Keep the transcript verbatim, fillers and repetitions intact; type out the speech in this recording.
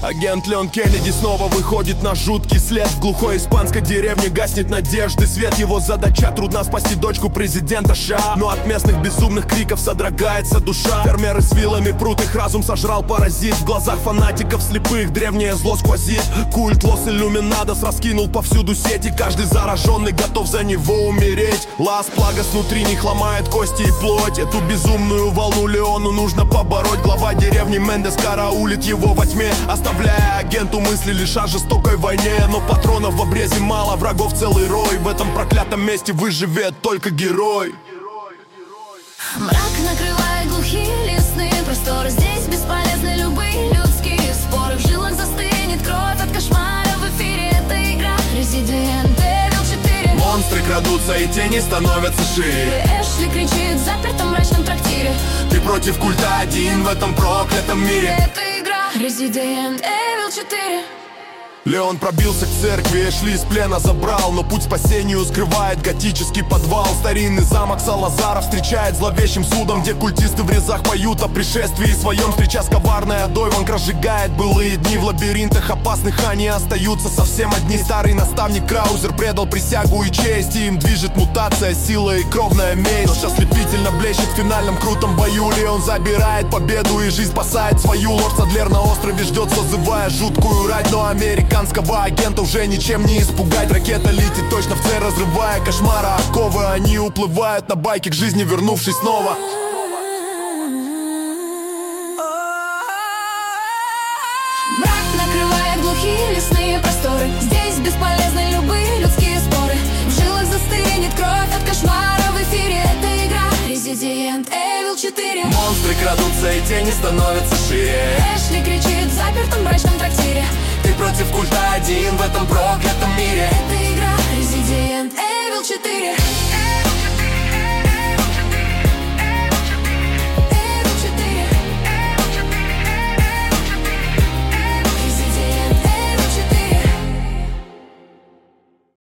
Агент Леон Кеннеди снова выходит на жуткий след. В глухой испанской деревне гаснет надежды свет. Его задача — трудно спасти дочку президента США, но от местных безумных криков содрогается душа. Фермеры с вилами прут, их разум сожрал паразит. В глазах фанатиков слепых древнее зло сквозит. Культ Лос Иллюминадос раскинул повсюду сети. Каждый зараженный готов за него умереть. Лас Плагас внутри них ломает кости и плоть. Эту безумную волну Леону нужно побороть. Глава деревни Мендес караулит его во тьме, оставляя агенту мысли лишь о жестокой войне. Но патронов в обрезе мало, врагов целый рой. В этом проклятом месте выживет только герой. Мрак накрывает глухие лесные просторы. Здесь бесполезны любые людские споры. В жилах застынет кровь от кошмара. В эфире эта игра Resident Evil четыре. Монстры крадутся и тени становятся шире. Эшли кричит в запертом мрачном трактире. Ты против культа один в этом проклятом мире. Это игра Resident Evil четыре. Леон пробился к церкви, Эшли из плена забрал, но путь спасению скрывает готический подвал. Старинный замок Салазара встречает зловещим судом, где культисты в резах поют о пришествии своем. Встреча с коварной Адой Ванг разжигает былые дни. В лабиринтах опасных они остаются совсем одни. Старый наставник Краузер предал присягу и честь, и им движет мутация, сила и кровная месть. Но ослепительно блещет в финальном крутом бою. Леон забирает победу и жизнь спасает свою. Лорд Садлер на острове ждет, созывая жуткую рать, но Америка американского агента уже ничем не испугать. Ракета летит точно в цель, разрывая кошмара оковы. Они уплывают на байке к жизни, вернувшись снова. Мрак накрывает глухие лесные просторы. Здесь бесполезны любые людские споры. В жилах застынет кровь от кошмара. В эфире эта игра Resident Evil четыре. Монстры крадутся и тени становятся шире. Эшли кричит в запертом мрачном трактире. Ты против культа один в этом проклятом